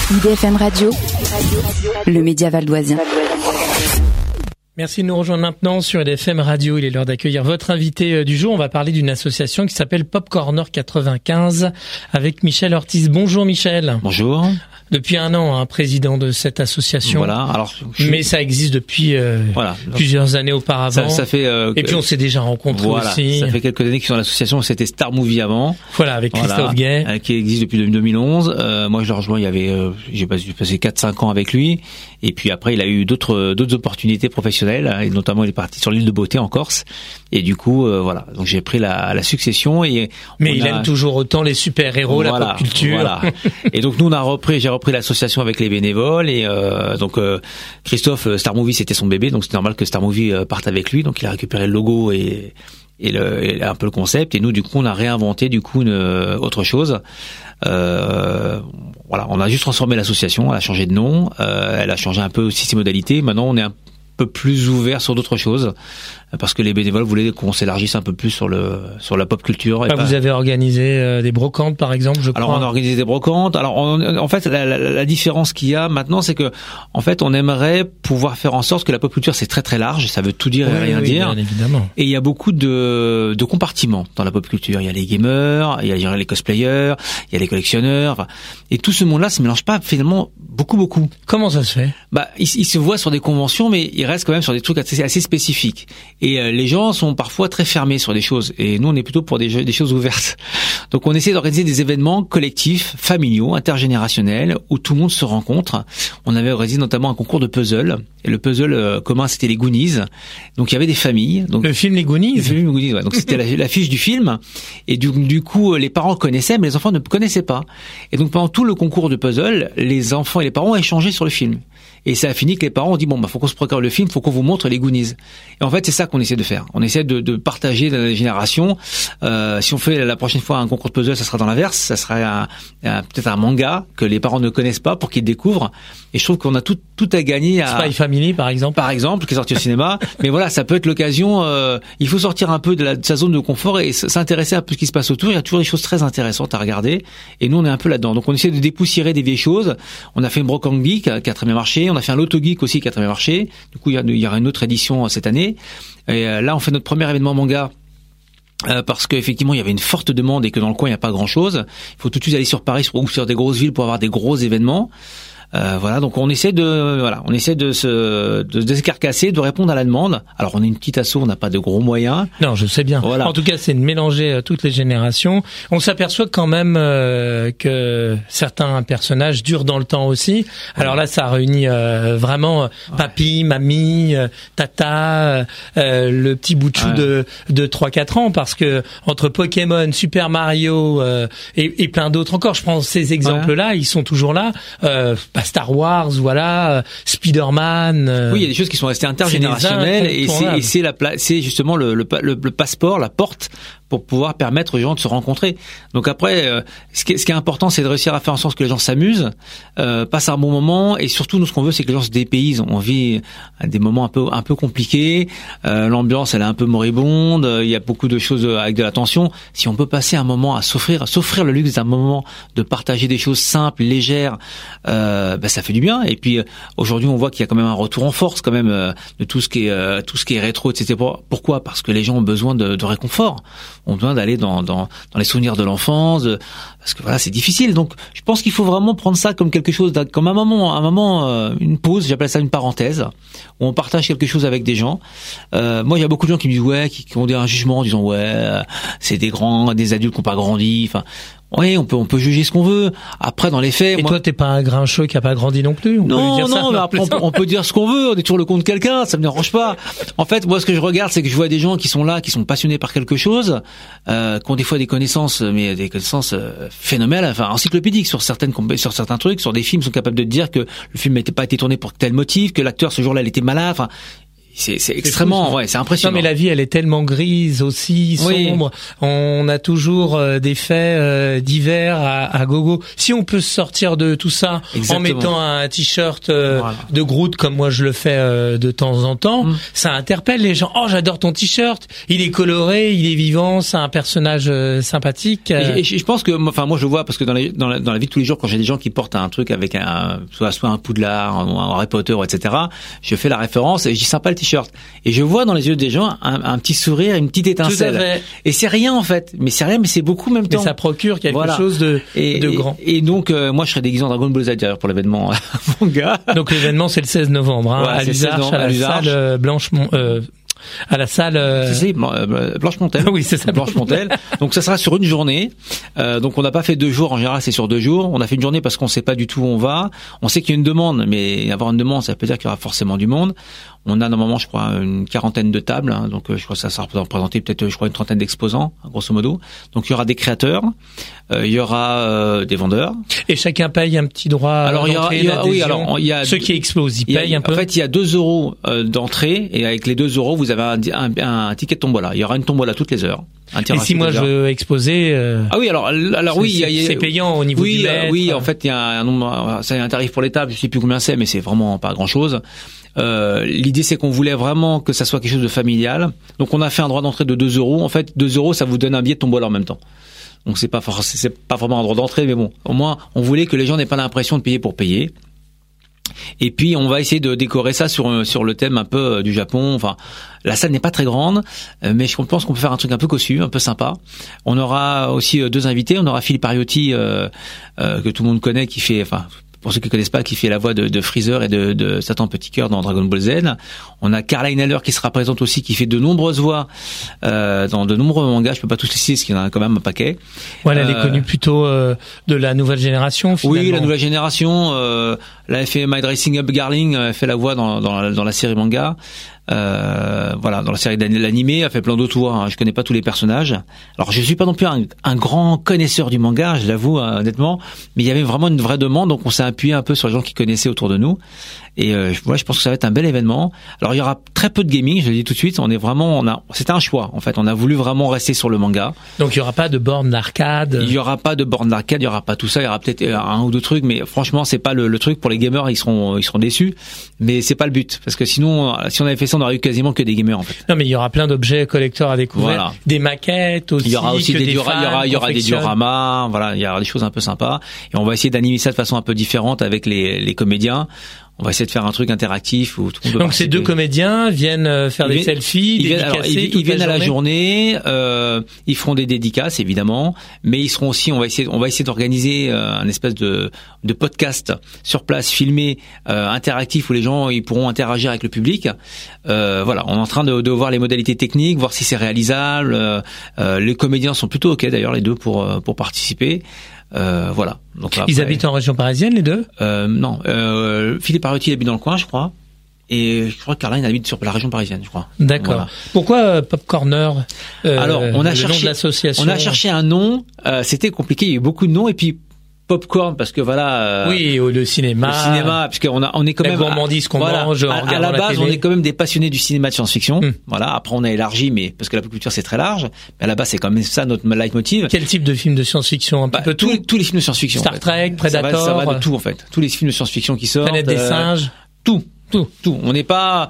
IDFM Radio, le média valdoisien. Merci de nous rejoindre maintenant sur IDFM Radio. Il est l'heure d'accueillir votre invité du jour. On va parler d'une association qui s'appelle Pop Corner 95 avec Michel Ortiz. Bonjour Michel. Bonjour. Depuis un an, président de cette association. Voilà. Alors, mais ça existe depuis plusieurs années auparavant. Ça fait. Et puis on s'est déjà rencontrés aussi. Ça fait quelques années qu'ils sont dans l'association. C'était Star Movie avant. Voilà, avec Christophe Gay, qui existe depuis 2011. Moi, je l'ai rejoint. Il y avait, j'ai passé 4-5 ans avec lui. Et puis après, il a eu d'autres opportunités professionnelles. Et notamment, il est parti sur l'île de Beauté en Corse. Et du coup, voilà. Donc j'ai pris la succession. Mais il aime toujours autant les super-héros, la pop culture. Voilà. Et donc nous, j'ai repris l'association avec les bénévoles et donc Christophe, Star Movie c'était son bébé, donc c'est normal que Star Movie parte avec lui, donc il a récupéré le logo et un peu le concept, et nous du coup on a réinventé autre chose. Voilà, on a juste transformé l'association, elle a changé de nom, elle a changé un peu aussi ses modalités. Maintenant on est un peu plus ouvert sur d'autres choses parce que les bénévoles voulaient qu'on s'élargisse un peu plus sur la pop culture. Vous avez organisé des brocantes par exemple, je crois. Alors on a organisé des brocantes. Alors en fait la différence qu'il y a maintenant, c'est que en fait on aimerait pouvoir faire en sorte que la pop culture c'est très très large, ça veut tout dire et rien dire. Bien évidemment. Et il y a beaucoup de compartiments dans la pop culture. Il y a les gamers, il y a les cosplayers, il y a les collectionneurs, et tout ce monde-là se mélange pas finalement beaucoup. Comment ça se fait? Ils se voient sur des conventions, mais ils restent quand même sur des trucs assez spécifiques. Et les gens sont parfois très fermés sur des choses. Et nous, on est plutôt pour des choses ouvertes. Donc, on essaie d'organiser des événements collectifs, familiaux, intergénérationnels, où tout le monde se rencontre. On avait organisé notamment un concours de puzzle. Et le puzzle commun, c'était les Goonies. Donc, il y avait des familles. Donc, le film Les Goonies? Le film Les Goonies, ouais. Donc, c'était l'affiche du film. Et du coup, les parents connaissaient, mais les enfants ne connaissaient pas. Et donc, pendant tout le concours de puzzle, les enfants et les parents ont échangé sur le film. Et ça a fini que les parents ont dit faut qu'on se procure le film, faut qu'on vous montre les Goonies. Et en fait, c'est ça qu'on essaie de faire. On essaie de partager dans les générations. Si on fait la prochaine fois un concours de puzzle, ça sera dans l'inverse. Ça sera peut-être un manga que les parents ne connaissent pas pour qu'ils découvrent. Et je trouve qu'on a tout à gagner à Spy Family, par exemple, qui est sorti au cinéma. Mais voilà, ça peut être l'occasion. Il faut sortir un peu de sa zone de confort et s'intéresser un peu à ce qui se passe autour. Il y a toujours des choses très intéressantes à regarder. Et nous, on est un peu là-dedans. Donc, on essaie de dépoussiérer des vieilles choses. On a fait une brocante geek qui a très bien marché. On a fait un loto geek aussi qui a très bien marché. Du coup, il y aura une autre édition cette année. Et là, on fait notre premier événement manga. Parce qu'effectivement il y avait une forte demande et que dans le coin il n'y a pas grand chose. Il faut tout de suite aller sur Paris ou sur des grosses villes pour avoir des gros événements. Voilà, donc on essaie de se décarcasser, de répondre à la demande. Alors on est une petite asso, on n'a pas de gros moyens. Non, je sais bien. Voilà. En tout cas, c'est de mélanger toutes les générations. On s'aperçoit quand même que certains personnages durent dans le temps aussi. Alors là, ça réunit vraiment papy, mamie, tata, le petit bout de chou de 3-4 ans, parce que entre Pokémon, Super Mario et plein d'autres encore, je prends ces exemples-là, ils sont toujours là. Star Wars, voilà, Spider-Man. Oui, il y a des choses qui sont restées intergénérationnelles et c'est justement le passeport, la porte pour pouvoir permettre aux gens de se rencontrer. Donc après, ce qui est important, c'est de réussir à faire en sorte que les gens s'amusent, passent un bon moment, et surtout, nous, ce qu'on veut, c'est que les gens se dépaysent. On vit des moments un peu compliqués, l'ambiance, elle est un peu moribonde, il y a beaucoup de choses avec de la tension. Si on peut passer un moment à s'offrir le luxe d'un moment, de partager des choses simples, légères, ça fait du bien. Et puis, aujourd'hui, on voit qu'il y a quand même un retour en force, quand même, de tout ce qui est rétro, etc. Pourquoi? Parce que les gens ont besoin de réconfort. On a besoin d'aller dans les souvenirs de l'enfance, parce que voilà, c'est difficile. Donc, je pense qu'il faut vraiment prendre ça comme quelque chose, comme un moment, une pause. J'appelle ça une parenthèse, où on partage quelque chose avec des gens. Moi, il y a beaucoup de gens qui me disent qui ont un jugement en disant c'est des adultes qui n'ont pas grandi. Enfin, oui, on peut juger ce qu'on veut. Après, dans les faits, toi, t'es pas un grincheux qui a pas grandi non plus. Non, mais après, on peut dire ce qu'on veut. On est toujours le compte de quelqu'un. Ça me dérange pas. En fait, moi, ce que je regarde, c'est que je vois des gens qui sont là, qui sont passionnés par quelque chose, qui ont des fois des connaissances, mais des connaissances phénoménales, enfin encyclopédiques sur certains trucs, sur des films, sont capables de te dire que le film n'était pas été tourné pour tel motif, que l'acteur ce jour-là, il était malade. Enfin, c'est extrêmement, ouais, c'est impressionnant. Non, mais la vie, elle est tellement grise aussi, sombre. Oui. On a toujours des faits divers à gogo. Si on peut se sortir de tout ça en mettant un t-shirt de Groot comme moi je le fais de temps en temps, ça interpelle les gens. Oh, j'adore ton t-shirt. Il est coloré, il est vivant, c'est un personnage sympathique. Et je pense que, moi je le vois parce que dans la vie de tous les jours, quand j'ai des gens qui portent un truc avec soit un Poudlard, un Harry Potter, etc., je fais la référence et je dis sympa le t-shirt. Et je vois dans les yeux des gens un petit sourire, une petite étincelle. Et c'est rien en fait, mais c'est beaucoup en même temps. Mais ça procure quelque chose de grand. Et donc moi je serais déguisé en Dragon Ball Z d'ailleurs pour l'événement manga. Donc l'événement c'est le 16 novembre à l'Usarche, à la salle Blanchemont. À la salle Blanche-Montel. Oui, c'est ça. Blanche-Montel. Donc ça sera sur une journée. Donc on n'a pas fait 2 jours, en général c'est sur 2 jours. On a fait une journée parce qu'on sait pas du tout où on va. On sait qu'il y a une demande, mais avoir une demande, ça veut dire qu'il y aura forcément du monde. On a normalement, je crois, une 40aine de tables, hein, donc je crois que ça va représenter peut-être, je crois, une 30aine d'exposants, grosso modo. Donc il y aura des créateurs, il y aura des vendeurs. Et chacun paye un petit droit. Alors il y a ceux qui explosent, ils payent un peu. En fait, il y a 2 euros d'entrée, et avec les 2 euros, vous avez un ticket de tombola. Il y aura une tombola toutes les heures. Et si moi je veux exposer, ah oui, alors oui, c'est payant au niveau du mètre. Oui, en fait, il y a un nombre, ça y a un tarif pour les tables, je sais plus combien c'est, mais c'est vraiment pas grand chose. L'idée c'est qu'on voulait vraiment que ça soit quelque chose de familial. Donc on a fait un droit d'entrée de 2 euros. En fait, 2 euros, ça vous donne un billet de tombola en même temps. Donc c'est pas vraiment un droit d'entrée, mais bon, au moins on voulait que les gens n'aient pas l'impression de payer pour payer. Et puis on va essayer de décorer ça sur le thème un peu du Japon. Enfin, la salle n'est pas très grande, mais je pense qu'on peut faire un truc un peu cossu, un peu sympa. On aura aussi 2 invités. On aura Philippe Ariotti que tout le monde connaît, qui fait, enfin, pour ceux qui ne connaissent pas, qui fait la voix de Freezer et de Satan Petit Cœur dans Dragon Ball Z. On a Carla Inhaler qui sera présente aussi, qui fait de nombreuses voix dans de nombreux mangas. Je peux pas tous les citer, parce qu'il y en a quand même un paquet. Ouais, elle est connue plutôt de la nouvelle génération, finalement. Oui, la nouvelle génération. Elle a fait My Dressing Up Darling, elle fait la voix dans la série manga. Voilà, dans la série d'animé, elle fait plein d'autres voix, hein. Je connais pas tous les personnages. Alors je suis pas non plus un grand connaisseur du manga, je l'avoue, honnêtement, mais il y avait vraiment une vraie demande, donc on s'est appuyé un peu sur les gens qui connaissaient autour de nous. Et je pense que ça va être un bel événement. Alors il y aura très peu de gaming, je le dis tout de suite. C'était un choix en fait. On a voulu vraiment rester sur le manga. Donc il y aura pas de borne d'arcade. Il y aura pas de borne d'arcade, il y aura pas tout ça. Il y aura peut-être un ou deux trucs, mais franchement c'est pas le truc. Pour les gamers, ils seront déçus. Mais c'est pas le but, parce que sinon, si on avait fait ça, on aurait eu quasiment que des gamers en fait. Non, mais il y aura plein d'objets collecteurs à découvrir, voilà. Des maquettes aussi. Il y aura aussi il y aura des dioramas. Voilà, il y aura des choses un peu sympas. Et on va essayer d'animer ça de façon un peu différente avec les comédiens. On va essayer de faire un truc interactif où tout le monde peut Donc ces 2 comédiens viennent faire des selfies, ils viennent à la journée, ils feront des dédicaces évidemment, mais ils seront aussi, on va essayer d'organiser un espèce de podcast sur place filmé interactif où les gens ils pourront interagir avec le public. Voilà, on est en train de voir les modalités techniques, voir si c'est réalisable. Les comédiens sont plutôt OK d'ailleurs les 2 pour participer. Voilà. Donc après, ils habitent en région parisienne les 2 ? Non. Philippe Ariotti habite dans le coin, je crois. Et je crois que Caroline habite sur la région parisienne, je crois. D'accord. Voilà. Pourquoi Pop Corner Alors, on a cherché nom de l'association. On a cherché un nom. C'était compliqué. Il y a eu beaucoup de noms. Et puis Popcorn, parce que voilà. Oui, le cinéma. Le cinéma, parce on est quand même. La gourmandise qu'on mange. À la base, on est quand même des passionnés du cinéma de science-fiction. Voilà. Après, on a élargi, mais parce que la pop culture c'est très large. Mais à la base, c'est quand même ça notre leitmotiv. Quel type de film de science-fiction? Un peu tout. Tous les films de science-fiction. Star Trek, Predator. Ça va de tout en fait. Tous les films de science-fiction qui sortent. Planète des singes. Tout. On n'est pas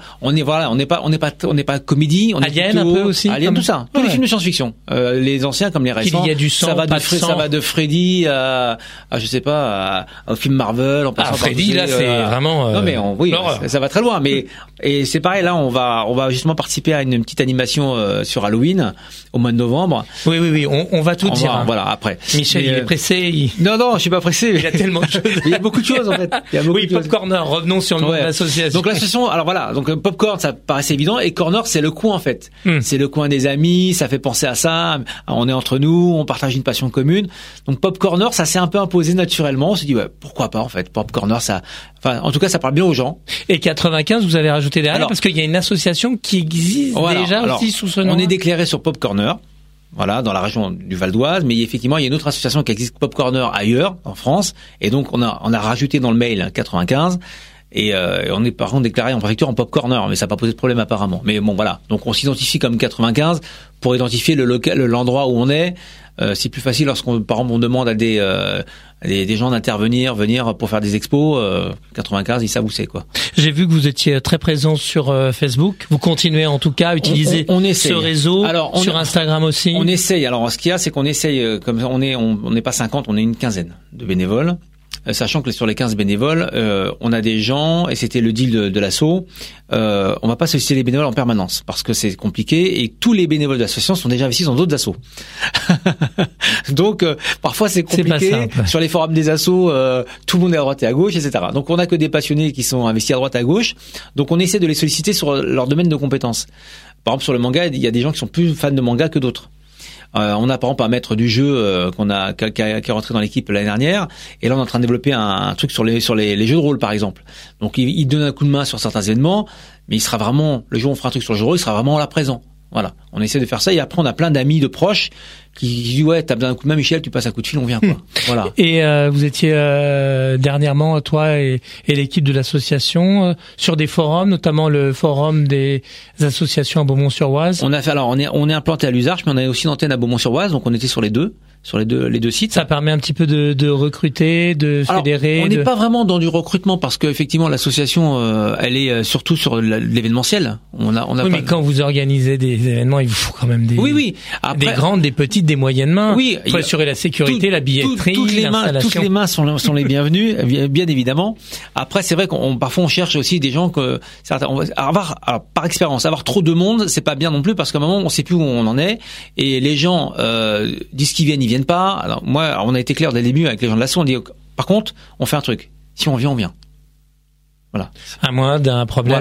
comédie, on Alien est plutôt, un peu aussi. Alien, tout ça. Tous les films de science-fiction. Les anciens comme les récents. Il y a du sang, ça va de Freddy à je sais pas, au film Marvel, en passant par Freddy, là, c'est vraiment, non, mais ça va très loin, mais, et c'est pareil, là, on va justement participer à une petite animation, sur Halloween, au mois de novembre. Oui, on va tout dire. Voilà, après. Michel, il est pressé, Non, je suis pas pressé. Il y a tellement de choses. Il y a beaucoup de choses, en fait. Oui, Pop Corner, revenons sur le nom de l'association. Donc l'association, alors voilà, donc Popcorn, ça paraissait évident, et Corner, c'est le coin en fait. C'est le coin des amis, ça fait penser à ça. On est entre nous, on partage une passion commune. Donc Pop Corner, ça s'est un peu imposé naturellement. On s'est dit pourquoi pas en fait. Pop Corner, ça, enfin en tout cas, ça parle bien aux gens. Et 95, vous avez rajouté derrière parce qu'il y a une association qui existe déjà aussi sous ce nom. On est déclaré sur Pop Corner. Voilà, dans la région du Val d'Oise, mais effectivement, il y a une autre association qui existe, Pop Corner, ailleurs, en France, et donc on a rajouté dans le mail 95. Et on est par contre déclaré en préfecture en pop corner, mais ça n'a pas posé de problème apparemment. Mais bon, voilà. Donc on s'identifie comme 95 pour identifier l'endroit où on est. C'est plus facile lorsqu'on, par exemple, on demande à des gens venir pour faire des expos. 95, ils savent où c'est, quoi. J'ai vu que vous étiez très présent sur Facebook. Vous continuez en tout cas à utiliser ce réseau. Alors, sur Instagram aussi. On essaye. Alors, ce qu'il y a, c'est qu'on essaye, comme on n'est pas 50, on est une quinzaine de bénévoles. Sachant que sur les 15 bénévoles, on a des gens, et c'était le deal de l'asso, on va pas solliciter les bénévoles en permanence, parce que c'est compliqué, et tous les bénévoles de l'association sont déjà investis dans d'autres assos. Donc, parfois c'est compliqué. Sur les forums des assos, tout le monde est à droite et à gauche, etc. Donc, on a que des passionnés qui sont investis à droite et à gauche. Donc, on essaie de les solliciter sur leur domaine de compétences. Par exemple, sur le manga, il y a des gens qui sont plus fans de manga que d'autres. On a par exemple un maître du jeu qui est rentré dans l'équipe l'année dernière, et là on est en train de développer un truc sur les jeux de rôle par exemple. Donc il donne un coup de main sur certains événements, mais il sera vraiment, le jour où on fera un truc sur le jeu de rôle, il sera vraiment là présent. Voilà, on essaie de faire ça, et après on a plein d'amis, de proches qui disent ouais, t'as besoin d'un coup de main, Michel, tu passes un coup de fil, on vient, quoi. Voilà. Et vous étiez dernièrement, toi et l'équipe de l'association, sur des forums, notamment le forum des associations à Beaumont-sur-Oise. On est implanté à l'Usarche, mais on a aussi une antenne à Beaumont-sur-Oise, donc on était sur les deux sites. Ça permet un petit peu de recruter, de fédérer. On n'est pas vraiment dans du recrutement, parce que effectivement l'association elle est surtout sur l'événementiel. Mais quand vous organisez des événements, il vous faut quand même des Après, des grandes, des petites, des moyennes mains. Oui, il faut assurer la sécurité, la billetterie, l'installation. Toutes les mains sont les bienvenues, bien évidemment. Après, c'est vrai parfois on cherche aussi des gens que par expérience, avoir trop de monde, c'est pas bien non plus, parce qu'à un moment on sait plus où on en est, et les gens disent qu'ils viennent pas. Alors moi, on a été clair dès le début avec les gens de l'asso, on dit par contre, on fait un truc. Si on vient, on vient. Voilà. À moins d'un problème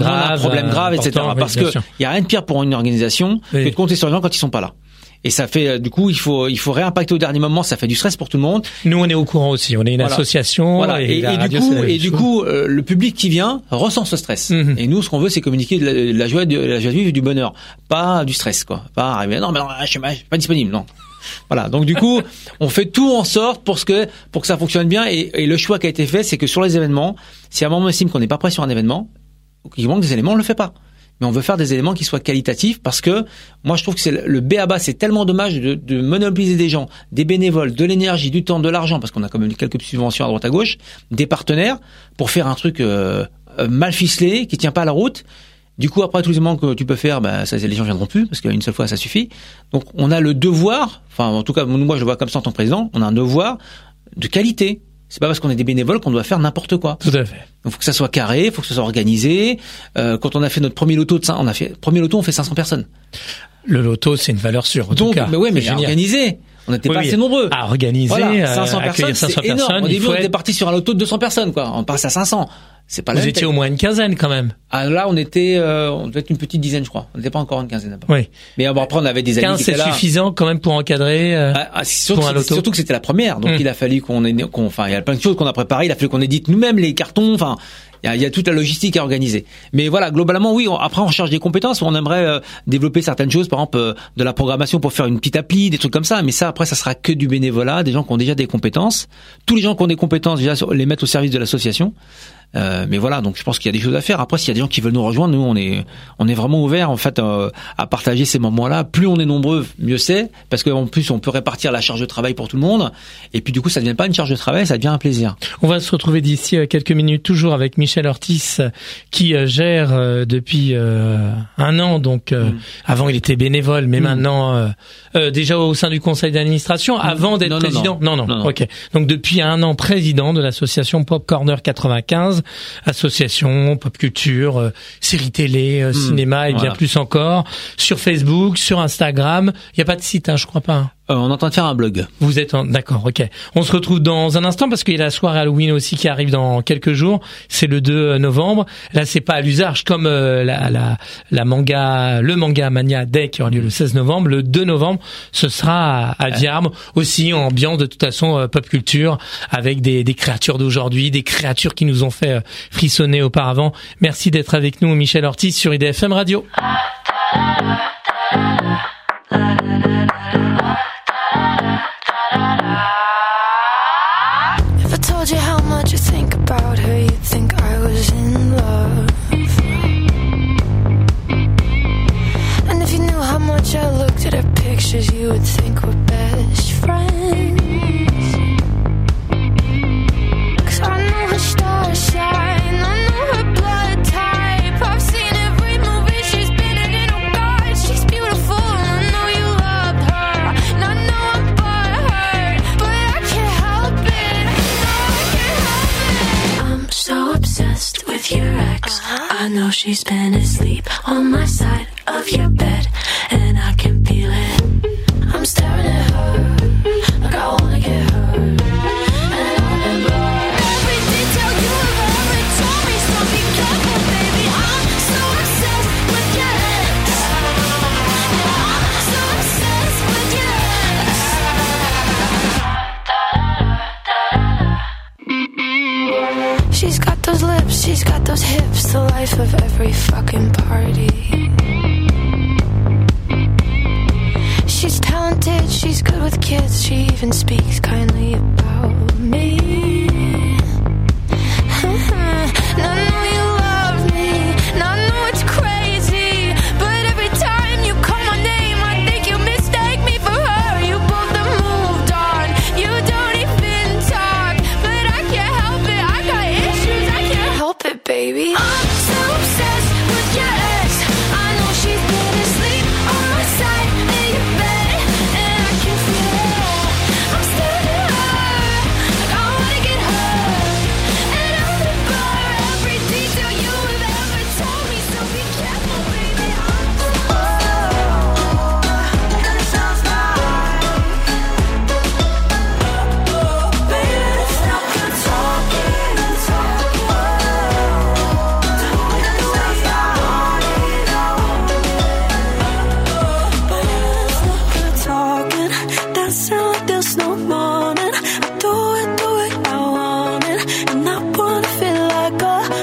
grave, etc. Parce que il y a rien de pire pour une organisation que de compter sur les gens quand ils sont pas là. Et ça fait, du coup, il faut réimpacter au dernier moment. Ça fait du stress pour tout le monde. Nous, on est au courant aussi. On est une association. Voilà. Et du coup, le public qui vient ressent ce stress. Mm-hmm. Et nous, ce qu'on veut, c'est communiquer de la joie de vivre, du bonheur, pas du stress, quoi. Pas arriver. Non, je suis pas disponible. Non. Voilà. Donc du coup, on fait tout en sorte pour que ça fonctionne bien. Et le choix qui a été fait, c'est que sur les événements, si à un moment on estime qu'on n'est pas prêt sur un événement, ou qu'il manque des éléments, on le fait pas. Mais on veut faire des éléments qui soient qualitatifs, parce que moi je trouve que c'est le b.a.-ba, c'est tellement dommage de monopoliser des gens, des bénévoles, de l'énergie, du temps, de l'argent, parce qu'on a quand même quelques subventions à droite à gauche, des partenaires, pour faire un truc mal ficelé, qui tient pas à la route. Du coup, après, tous les éléments que tu peux faire, ça, les gens viendront plus, parce qu'une seule fois, ça suffit. Donc, on a le devoir, enfin, en tout cas, moi, je le vois comme ça en tant que président, on a un devoir de qualité. C'est pas parce qu'on est des bénévoles qu'on doit faire n'importe quoi. Tout à fait. Donc, faut que ça soit carré, faut que ça soit organisé. Quand on a fait notre premier loto on fait 500 personnes. Le loto, c'est une valeur sûre, en tout cas. Mais ouais, mais organisé. On n'était pas assez nombreux. À organiser, 500 personnes, c'est énorme. Au début, on était parti sur un loto de 200 personnes, quoi. On passe à 500. C'est pas. Vous étiez au moins une quinzaine, quand même. Ah, là, on devait être une petite dizaine, je crois. On n'était pas encore une quinzaine, d'abord. Oui. Mais bon, après, on avait des amis qui étaient là. 15, c'est suffisant, quand même, pour encadrer, pour un loto. Surtout que c'était la première. Donc, il a fallu il y a plein de choses qu'on a préparées. Il a fallu qu'on édite nous-mêmes les cartons. Enfin, il y a toute la logistique à organiser. Mais voilà, globalement, oui, après, on recherche des compétences. On aimerait développer certaines choses, par exemple, de la programmation pour faire une petite appli, des trucs comme ça. Mais ça, après, ça sera que du bénévolat, des gens qui ont déjà des compétences. Tous les gens qui ont des compétences, déjà, les mettre au service de l'association. Mais voilà, donc je pense qu'il y a des choses à faire. Après, s'il y a des gens qui veulent nous rejoindre, nous on est vraiment ouverts en fait à partager ces moments-là. Plus on est nombreux, mieux c'est, parce qu'en plus on peut répartir la charge de travail pour tout le monde. Et puis du coup, ça devient pas une charge de travail, ça devient un plaisir. On va se retrouver d'ici quelques minutes, toujours avec Michel Ortiz, qui gère depuis un an. Donc avant il était bénévole, mais maintenant déjà au sein du conseil d'administration, avant d'être président. Non. Ok. Donc depuis un an président de l'association Pop Corner 95. Association, pop culture, séries télé, cinéma et bien plus encore. Sur Facebook, sur Instagram. Il n'y a pas de site, je crois pas. On est en train de faire un blog. Vous êtes d'accord, ok. On se retrouve dans un instant parce qu'il y a la soirée Halloween aussi qui arrive dans quelques jours. C'est le 2 novembre. Là, c'est pas à l'Usarche comme le manga Mania Day qui aura lieu le 16 novembre. Le 2 novembre, ce sera à Diarme. Aussi en ambiance de toute façon pop culture avec des créatures d'aujourd'hui, des créatures qui nous ont fait frissonner auparavant. Merci d'être avec nous, Michel Ortiz sur IDFM Radio. If I told you how much I think about her, you'd think I was was in love. And if you knew how much I looked at her pictures, you would think we're best friends. 'Cause I know her star shine, I know her blood type. I've seen every movie she's been in, oh God, she's beautiful. I know you loved her, and I know I'm butthurt, but I can't help it, no, I can't help it. I'm so obsessed with your ex, I know she's been asleep on my side of your bed, and I can feel it. I'm staring at her like I wanna get her, and I remember every detail you have ever told me. So be careful, baby. I'm so obsessed with your ex. Yeah, I'm so obsessed with your ex. She's got those lips, she's got those hips, the life of every fucking party. She's talented, she's good with kids, she even speaks kindly about me. And I know you love me, and I know it's crazy, but every time you call my name, I think you mistake me for her. You both have moved on, you don't even talk, but I can't help it, I got issues, I can't help it, baby. I'm so obsessed with your ex, I know she's been asleep on my side in your bed, and I can feel it. I'm staring at her like I wanna get her, and I remember every detail you have ever told me. So be careful, baby. That sounds right. Baby, stop your talking and talking. That sound like there's no morning. I do it, I want it, and I wanna feel like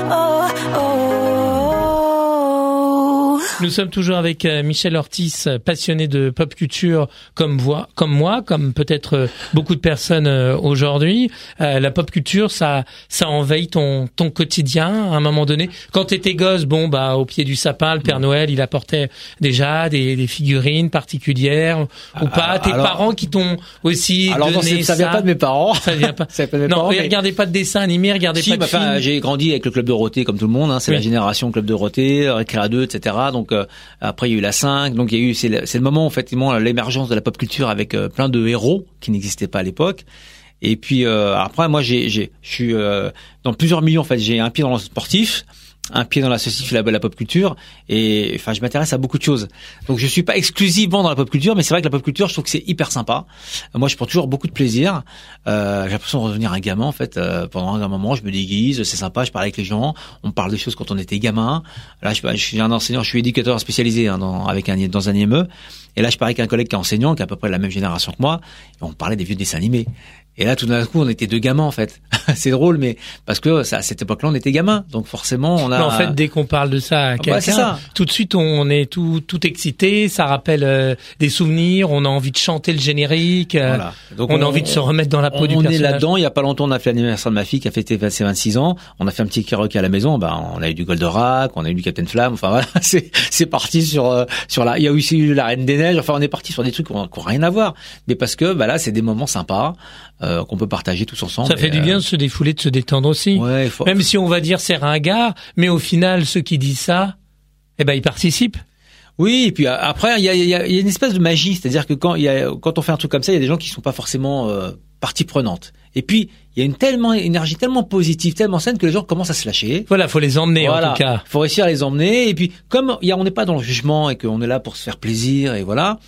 Nous sommes toujours avec Michel Ortiz, passionné de pop culture comme moi, comme peut-être beaucoup de personnes aujourd'hui. La pop culture, ça envahit ton quotidien à un moment donné. Quand t'étais gosse, au pied du sapin, le Père Noël, il apportait déjà des figurines particulières ou pas. Tes parents qui t'ont aussi donné ça vient pas de mes parents. Ça vient pas. Ça vient pas de mes non, parents. mais regardez pas de dessins animés, regardez pas de films. J'ai grandi avec le Club Dorothée comme tout le monde. C'est la génération Club Dorothée, Récréa 2, etc. Donc après il y a eu la 5. Donc il y a eu c'est le moment effectivement l'émergence de la pop culture avec plein de héros qui n'existaient pas à l'époque. Et puis après moi je suis dans plusieurs milieux en fait. J'ai un pied dans le sportif, un pied dans l'associatif, la pop culture, et enfin je m'intéresse à beaucoup de choses. Donc je suis pas exclusivement dans la pop culture, mais c'est vrai que la pop culture, je trouve que c'est hyper sympa. Moi, je prends toujours beaucoup de plaisir. J'ai l'impression de revenir un gamin en fait. Pendant un moment, je me déguise, c'est sympa, je parle avec les gens, on parle des choses quand on était gamin. Là, je suis un enseignant, je suis éducateur spécialisé dans un IME. Et là, je parlais avec un collègue qui est enseignant, qui est à peu près de la même génération que moi, et on parlait des vieux dessins animés. Et là, tout d'un coup, on était deux gamins, en fait. C'est drôle, mais parce que à cette époque-là, on était gamins. Donc forcément, on a... En fait, dès qu'on parle de ça à quelqu'un, tout de suite, on est tout excité. Ça rappelle des souvenirs. On a envie de chanter le générique. Voilà. Donc on a envie de se remettre dans la peau du personnage. On est là-dedans. Il y a pas longtemps, on a fait l'anniversaire de ma fille qui a fêté ses 26 ans. On a fait un petit karaoké à la maison. On a eu du Goldorak, on a eu du Captain Flamme. Enfin voilà, c'est parti sur la... Il y a aussi eu la Reine des Neiges. Enfin, on est parti sur des trucs qui ont rien à voir. Mais parce que là, c'est des moments sympas. Qu'on peut partager tous ensemble. Ça fait du bien de se défouler, de se détendre aussi. Ouais, même si on va dire c'est ringard, mais au final, ceux qui disent ça, ils participent. Oui, et puis après, il y a une espèce de magie, c'est-à-dire que quand on fait un truc comme ça, il y a des gens qui sont pas forcément partie prenante. Et puis, il y a une énergie tellement positive, tellement saine que les gens commencent à se lâcher. Voilà, faut les emmener en tout cas. Faut réussir à les emmener. Et puis, comme on n'est pas dans le jugement et qu'on est là pour se faire plaisir et voilà.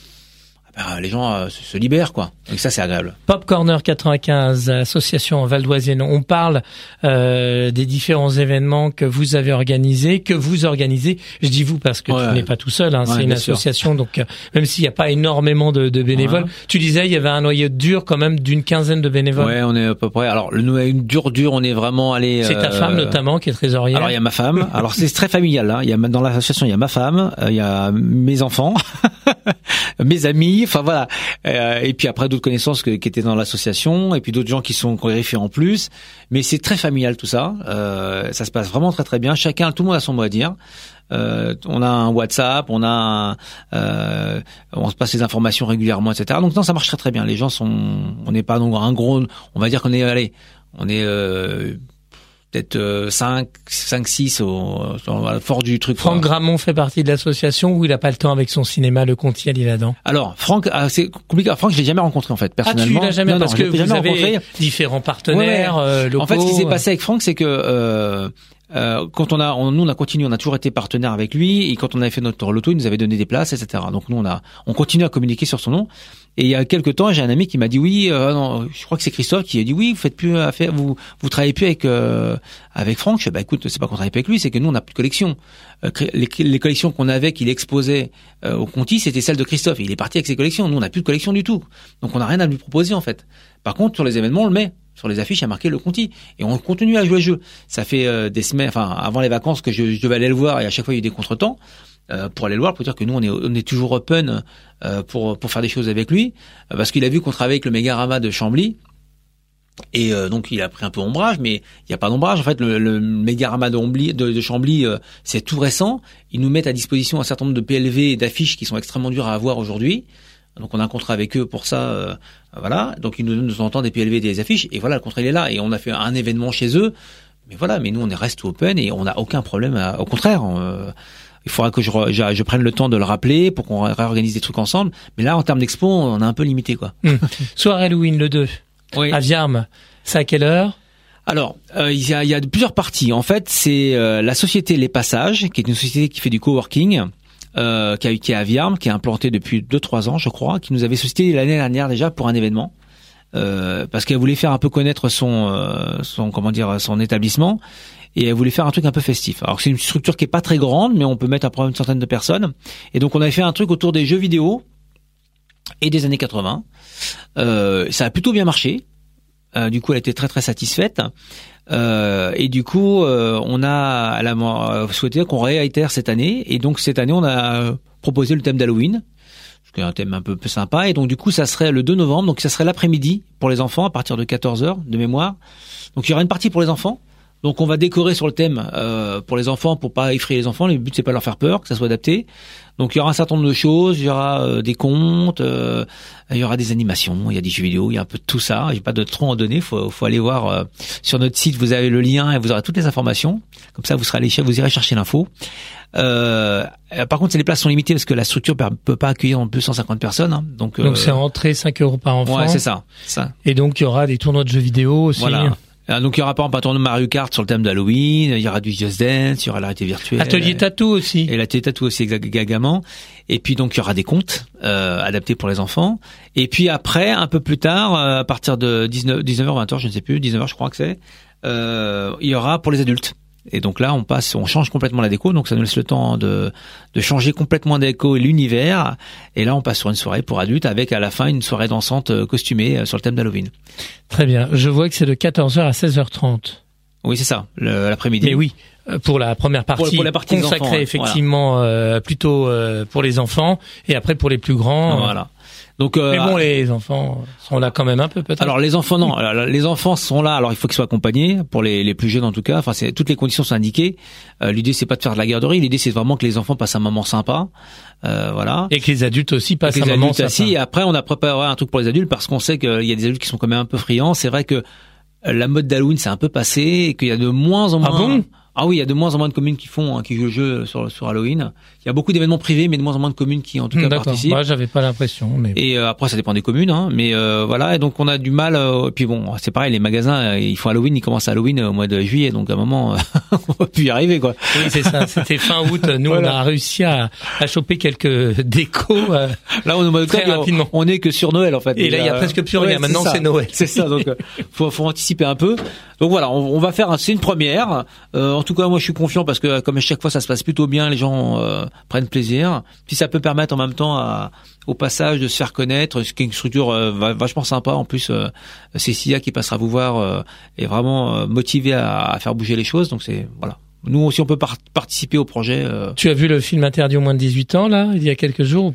Les gens se libèrent, quoi. Donc ça, c'est agréable. Pop Corner 95, association valdoisienne. On parle des différents événements que vous avez organisés, que vous organisez. Je dis vous parce que tu n'es pas tout seul. C'est une association, donc même s'il n'y a pas énormément de bénévoles. Ouais. Tu disais, il y avait un noyau dur quand même d'une quinzaine de bénévoles. Ouais, on est à peu près. Alors le noyau dur, on est vraiment allé. C'est ta femme notamment qui est trésorière. Alors il y a ma femme. Alors c'est très familial. Il y a dans l'association, il y a ma femme, il y a mes enfants. mes amis, enfin voilà. Et puis après d'autres connaissances qui étaient dans l'association, et puis d'autres gens qui sont greffés en plus. Mais c'est très familial tout ça. Ça se passe vraiment très très bien. Tout le monde a son mot à dire. On a un WhatsApp, on se passe les informations régulièrement, etc. Donc non, ça marche très très bien. Les gens on n'est pas un gros, on va dire qu'on est, peut-être 5-6 fort du truc. Franck Gramont fait partie de l'association où il a pas le temps avec son cinéma, le Conti à l'Isle-Adam. Alors Franck, c'est compliqué. Franck, je l'ai jamais rencontré en fait personnellement. Ah, tu l'as jamais, parce que vous avez rencontré. Différents partenaires locaux. En fait, ce qui s'est passé avec Franck, c'est que quand nous on a continué, on a toujours été partenaire avec lui, et quand on avait fait notre loto, il nous avait donné des places, etc. Donc nous on continue à communiquer sur son nom. Et il y a quelques temps, j'ai un ami qui m'a dit oui, non, je crois que c'est Christophe qui a dit oui, vous faites plus affaire, vous travaillez plus avec Franck. Je dis, bah écoute, c'est pas qu'on travaille plus avec lui, c'est que nous on n'a plus de collection. Les collections qu'on avait, qu'il exposait au Conti, c'était celles de Christophe. Et il est parti avec ses collections. Nous on n'a plus de collection du tout. Donc on n'a rien à lui proposer en fait. Par contre, sur les événements, on le met. Sur les affiches, il y a marqué le Conti. Et on continue à jouer le jeu. Ça fait des semaines, enfin, avant les vacances, que je devais aller le voir, et à chaque fois, il y a eu des contretemps, pour aller le voir, pour dire que nous, on est toujours open, pour faire des choses avec lui, parce qu'il a vu qu'on travaillait avec le Mégarama de Chambly. Et donc il a pris un peu ombrage, mais il n'y a pas d'ombrage. En fait, le Mégarama de Chambly, c'est tout récent. Ils nous mettent à disposition un certain nombre de PLV et d'affiches qui sont extrêmement dures à avoir aujourd'hui. Donc on a un contrat avec eux pour ça, voilà. Donc ils nous donnent de temps en temps des PLV et des affiches, et voilà, le contrat il est là. Et on a fait un événement chez eux, mais voilà. Mais nous on reste open et on n'a aucun problème. Au contraire, il faudra que je prenne le temps de le rappeler pour qu'on réorganise des trucs ensemble. Mais là, en termes d'expo, on est un peu limité, quoi. Soirée Halloween le 2, oui. À Viarmes, c'est à quelle heure? Alors, il y a plusieurs parties. En fait, c'est la société Les Passages, qui est une société qui fait du coworking. Qui est à Viarmes, qui est implantée depuis 2-3 ans, je crois, qui nous avait sollicité l'année dernière déjà pour un événement, parce qu'elle voulait faire un peu connaître son établissement, et elle voulait faire un truc un peu festif. Alors c'est une structure qui est pas très grande, mais on peut mettre à peu près une centaine de personnes, et donc on avait fait un truc autour des jeux vidéo et des années 80. Ça a plutôt bien marché. Du coup, elle était très très satisfaite. Et du coup, elle a souhaité qu'on réitère cette année. Et donc cette année, on a proposé le thème d'Halloween, qui est un thème un peu sympa. Et donc du coup, ça serait le 2 novembre. Donc ça serait l'après-midi pour les enfants à partir de 14h de mémoire. Donc il y aura une partie pour les enfants. Donc on va décorer sur le thème pour les enfants, pour pas effrayer les enfants. Le but c'est pas de leur faire peur, que ça soit adapté. Donc il y aura un certain nombre de choses, il y aura des contes, il y aura des animations, il y a des jeux vidéo, il y a un peu de tout ça. J'ai pas de trop en donner, faut aller voir sur notre site, vous avez le lien et vous aurez toutes les informations. Comme ça vous irez chercher l'info. Par contre, les places sont limitées parce que la structure peut pas accueillir en plus 150 personnes. Hein. Donc c'est entrée 5 € par enfant. Ouais, c'est ça. Et donc il y aura des tournois de jeux vidéo aussi. Voilà. Donc il y aura par exemple un tournoi de Mario Kart sur le thème d'Halloween, il y aura du Just Dance, il y aura la réalité virtuelle. Atelier tatou aussi. Et l'atelier tatou aussi également. Et puis donc il y aura des contes adaptés pour les enfants. Et puis après, un peu plus tard, à partir de 19h, 20h, je ne sais plus, 19h je crois que c'est, il y aura pour les adultes. Et donc là, on change complètement la déco, donc ça nous laisse le temps de changer complètement la déco et l'univers. Et là, on passe sur une soirée pour adultes avec à la fin une soirée dansante costumée sur le thème d'Halloween. Très bien. Je vois que c'est de 14h à 16h30. Oui, c'est ça, l'après-midi. Mais oui, pour la première partie, pour la partie consacrée enfants, effectivement plutôt pour les enfants, et après pour les plus grands. Voilà. Donc, mais bon, les enfants sont là quand même un peu, peut-être. Alors les enfants, non. Alors, les enfants sont là. Alors il faut qu'ils soient accompagnés pour les plus jeunes en tout cas. Enfin, toutes les conditions sont indiquées. L'idée c'est pas de faire de la garderie. L'idée c'est vraiment que les enfants passent un moment sympa. Voilà. Et que les adultes aussi passent un moment sympa. Et après, on a préparé un truc pour les adultes parce qu'on sait qu'il y a des adultes qui sont quand même un peu friands. C'est vrai que la mode d'Halloween c'est un peu passé et qu'il y a de moins en moins. Ah bon? Ah oui, il y a de moins en moins de communes qui jouent le jeu sur Halloween. Il y a beaucoup d'événements privés, mais de moins en moins de communes qui en tout cas participent. Moi, j'avais pas l'impression. Mais... Et après, ça dépend des communes, hein. Mais voilà, et donc on a du mal. Et puis bon, c'est pareil, les magasins, ils font Halloween, ils commencent Halloween au mois de juillet, donc à un moment, on va plus y arriver, quoi. Oui, c'est ça. C'était fin août. Nous, voilà. On a réussi à choper quelques décos. Là, au mois très rapidement. On est que sur Noël, en fait. Et là, il y a presque plus rien. Maintenant, c'est Noël. C'est ça. Donc, faut anticiper un peu. Donc voilà, on va faire. C'est une première. En tout cas, moi, je suis confiant parce que comme à chaque fois, ça se passe plutôt bien. Les gens prennent plaisir. Puis ça peut permettre en même temps au passage de se faire connaître, ce qui est une structure vachement sympa. En plus, c'est Sia qui passera vous voir est vraiment motivé à faire bouger les choses. Donc c'est voilà. Nous aussi, on peut participer au projet. Tu as vu le film Interdit aux moins de 18 ans là, il y a quelques jours ou pas?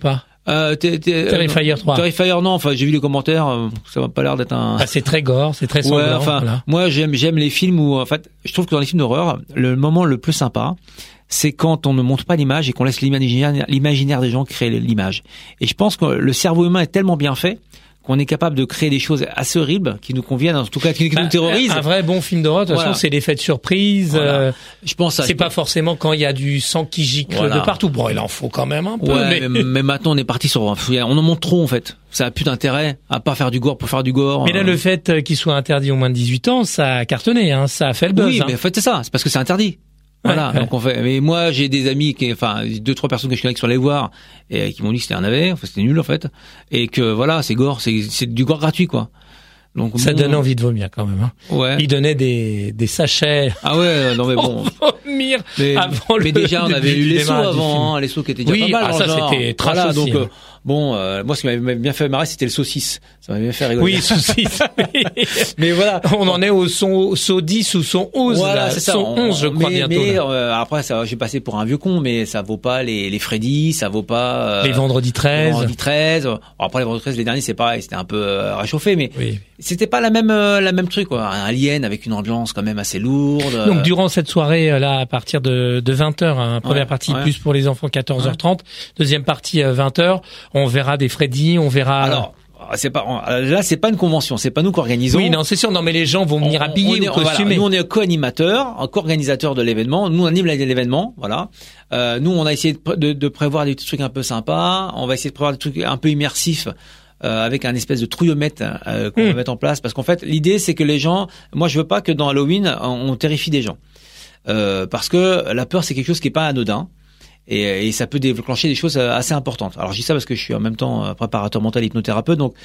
Terrifier 3. Terrifier, non. Enfin, j'ai vu les commentaires. Ça m'a pas l'air d'être un. Ah, c'est très gore, c'est très sanglant. Ouais, enfin, voilà. moi, j'aime les films où, en fait, je trouve que dans les films d'horreur, le moment le plus sympa, c'est quand on ne montre pas l'image et qu'on laisse l'imaginaire des gens créer l'image. Et je pense que le cerveau humain est tellement bien fait qu'on est capable de créer des choses assez horribles qui nous conviennent, en tout cas qui nous terrorisent. Un vrai bon film d'horreur, de toute façon, c'est l'effet de surprise. Voilà. Je pense c'est pas forcément quand il y a du sang qui gicle de partout. Bon, il en faut quand même un peu. Ouais, mais maintenant on est parti sur, on en montre trop en fait. Ça a plus d'intérêt à pas faire du gore pour faire du gore. Mais là, le fait qu'il soit interdit aux moins de 18 ans, ça a cartonné, hein, ça a fait le buzz. Oui, mais en fait c'est ça, c'est parce que c'est interdit. Voilà, donc on fait. Mais moi, j'ai des amis enfin 2-3 personnes que je connais qui sont allées voir et qui m'ont dit que c'était un navet, enfin c'était nul en fait, et que voilà, c'est gore, c'est du gore gratuit quoi. Donc ça donne envie de vomir quand même. Hein. Ouais. Ils donnaient des sachets. Ah ouais, non mais bon. Vomir avant mais déjà on avait eu les sauts avant, les sauts qui étaient déjà pas mal. Oui, ça genre. C'était trash voilà, aussi. Donc bon, moi ce qui m'avait bien fait marrer c'était le saucisse. Ça m'avait bien fait rigoler. Oui, saucisse. Mais voilà, on en est au saut 10 ou son 11 voilà, là, c'est ça. son 11 je crois bientôt. Mais après ça j'ai passé pour un vieux con, mais ça vaut pas les Freddy, ça vaut pas les vendredis 13. Les vendredis 13. Après les vendredis 13 les derniers c'est pareil, c'était un peu réchauffé mais c'était pas la même truc quoi, un Alien avec une ambiance quand même assez lourde. Donc durant cette soirée là à partir de 20h, hein, première partie plus pour les enfants 14h30, deuxième partie 20h, on verra des Freddy, on verra alors c'est pas une convention, c'est pas nous qui organisons. Oui, non, c'est sûr, non, mais les gens vont venir habillés ou costumés. Voilà, nous on est co-animateurs, co-organisateurs de l'événement. Nous on anime l'événement, voilà. Nous on a essayé de prévoir des petits trucs un peu sympas. On va essayer de prévoir des trucs un peu immersifs. Avec un espèce de trouillomètre qu'on va mettre en place, parce qu'en fait l'idée c'est que les gens, moi je veux pas que dans Halloween on terrifie des gens, parce que la peur c'est quelque chose qui est pas anodin. Et ça peut déclencher des choses assez importantes. Alors je dis ça parce que je suis en même temps préparateur mental, hypnothérapeute, donc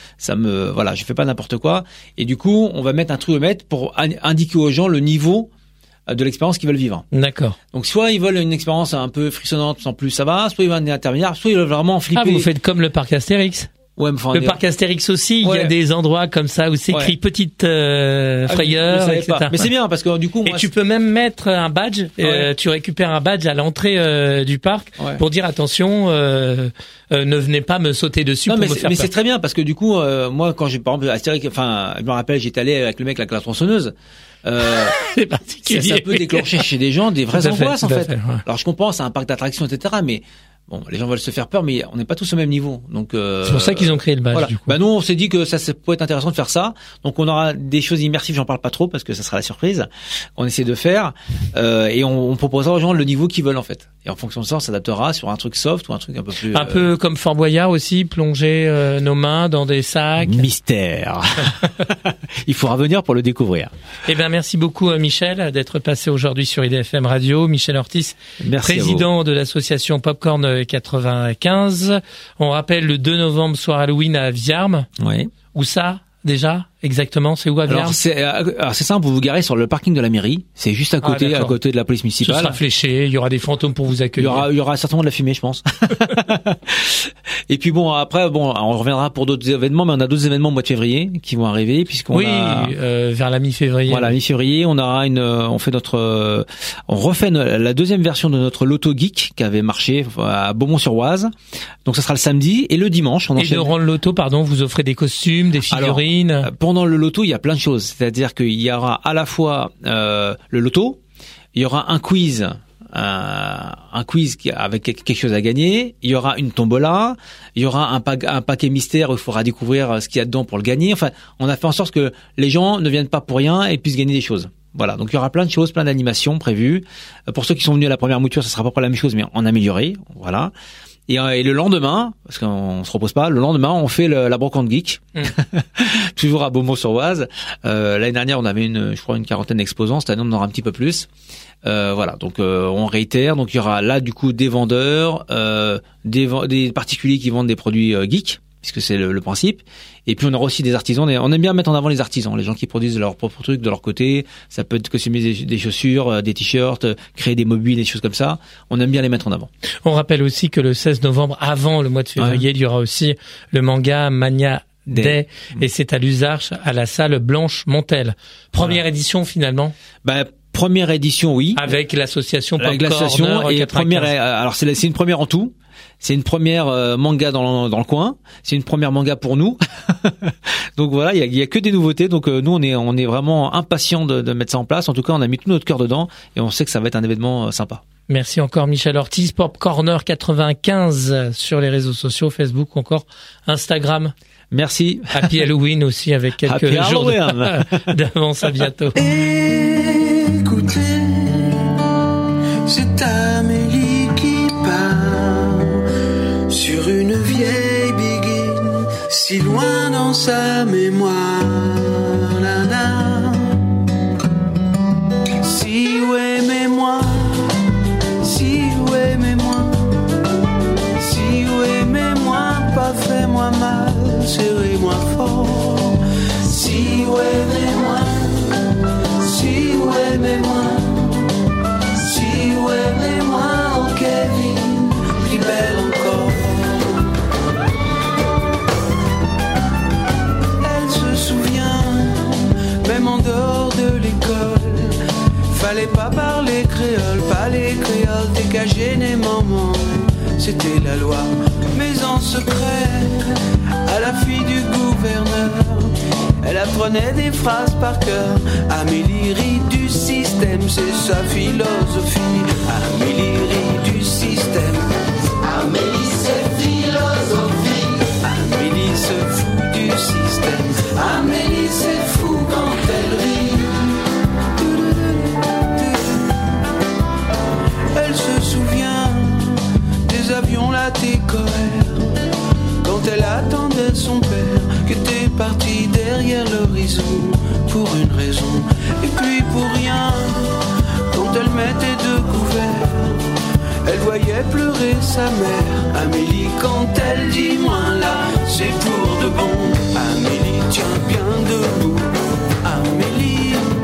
je fais pas n'importe quoi. Et du coup, on va mettre un trouillomètre pour indiquer aux gens le niveau de l'expérience qu'ils veulent vivre. D'accord. Donc soit ils veulent une expérience un peu frissonnante sans plus ça va, soit ils veulent un intermédiaire, soit ils veulent vraiment flipper. Ah, vous faites comme le parc Astérix. Ouais, enfin, le parc Astérix aussi, il y a des endroits comme ça où c'est écrit petite frayeur, etc. Pas. Mais c'est bien parce que du coup, moi, tu peux même mettre un badge. Tu récupères un badge à l'entrée du parc pour dire attention, ne venez pas me sauter dessus pour me faire peur. Mais c'est très bien parce que du coup, moi, quand j'ai par exemple Astérix, enfin, je me rappelle, j'étais allé avec le mec avec la tronçonneuse. C'est particulier. Ça peut déclencher chez des gens des vraies angoisses en fait. Alors je comprends, c'est un parc d'attractions, etc. Mais bon, les gens veulent se faire peur, mais on n'est pas tous au même niveau. Donc c'est pour ça qu'ils ont créé le badge. Voilà. Du coup. Nous, on s'est dit que ça peut être intéressant de faire ça. Donc on aura des choses immersives. J'en parle pas trop parce que ça sera la surprise. On essaie de faire et on proposera aux gens le niveau qu'ils veulent en fait. Et en fonction de ça, on s'adaptera sur un truc soft ou un truc un peu plus. Un peu comme Fort Boyard aussi, plonger nos mains dans des sacs. Mystère. Il faudra venir pour le découvrir. Eh ben merci beaucoup Michel d'être passé aujourd'hui sur IDFM Radio. Michel Ortiz, président de l'association Popcorn 95. On rappelle le 2 novembre soir Halloween à Viarmes. Oui. Où ça déjà exactement, c'est où à Viarmes? Alors c'est simple, vous vous garez sur le parking de la mairie, c'est juste à côté de la police municipale. Ce sera fléché, il y aura des fantômes pour vous accueillir. Il y aura certainement de la fumée, je pense. Et puis après on reviendra pour d'autres événements, mais on a d'autres événements au mois de février qui vont arriver puisqu'on vers la mi-février. Voilà, mi-février, on refait la deuxième version de notre loto geek qui avait marché à Beaumont-sur-Oise. Donc ça sera le samedi et le dimanche. Et durant le loto, vous offrez des costumes, des figurines. Alors, pendant le loto, il y a plein de choses. C'est-à-dire qu'il y aura à la fois le loto, il y aura un quiz avec quelque chose à gagner, il y aura une tombola, il y aura un paquet mystère où il faudra découvrir ce qu'il y a dedans pour le gagner. Enfin, on a fait en sorte que les gens ne viennent pas pour rien et puissent gagner des choses. Voilà, donc il y aura plein de choses, plein d'animations prévues. Pour ceux qui sont venus à la première mouture, ça sera pas pour la même chose, mais en amélioré. Voilà. Et le lendemain, parce qu'on se repose pas, le lendemain, on fait la brocante geek. Toujours à Beaumont-sur-Oise. L'année dernière, on avait une quarantaine d'exposants. Cette année, on en aura un petit peu plus. Voilà. Donc, on réitère. Donc, il y aura là, du coup, des vendeurs, des particuliers qui vendent des produits geeks, puisque c'est le principe. Et puis on aura aussi des artisans. On aime bien mettre en avant les artisans, les gens qui produisent leurs propres trucs de leur côté. Ça peut être customiser des chaussures, des t-shirts, créer des mobiles, des choses comme ça. On aime bien les mettre en avant. On rappelle aussi que le 16 novembre, avant le mois de février, il y aura aussi le manga Mania Day, et c'est à l'Usarche, à la salle Blanche Montel. Première édition finalement. Première édition, oui. Avec l'association Popcorn. Avec l'association et première. Alors c'est une première en tout. C'est une première manga dans le coin. C'est une première manga pour nous. Donc voilà, il y a que des nouveautés. Donc nous, on est vraiment impatients de mettre ça en place. En tout cas, on a mis tout notre cœur dedans et on sait que ça va être un événement sympa. Merci encore Michel Ortiz, Pop Corner 95 sur les réseaux sociaux, Facebook ou encore Instagram. Merci. Happy Halloween aussi avec quelques jours d'avance. À bientôt. Écoutez, c'est Amélie qui parle sur une vieille biguine si loin dans sa mémoire. Nana. Si vous aimez-moi, si vous aimez-moi, si vous aimez-moi, pas fais-moi mal, serrez-moi fort. Si vous aimez-moi, si vous aimez-moi, si vous aimez-moi, oh Kevin, plus belle encore. Elle se souvient, même en dehors de l'école, fallait pas parler créole, pas les créoles, t'es qu'à gêner maman. C'était la loi, mais en secret, à la fille du gouverneur, elle apprenait des phrases par cœur. Amélie rit du système, c'est sa philosophie. Amélie rit du système. Amélie c'est philosophie. Amélie se fout du système. Amélie c'est fou quand elle rit. Elle se souvient des avions latécoères quand elle attendait son père qui était parti derrière l'horizon pour une raison et puis pour rien. Quand elle mettait de couvert, elle voyait pleurer sa mère. Amélie quand elle dit moins là, c'est pour de bon. Amélie tient bien debout. Amélie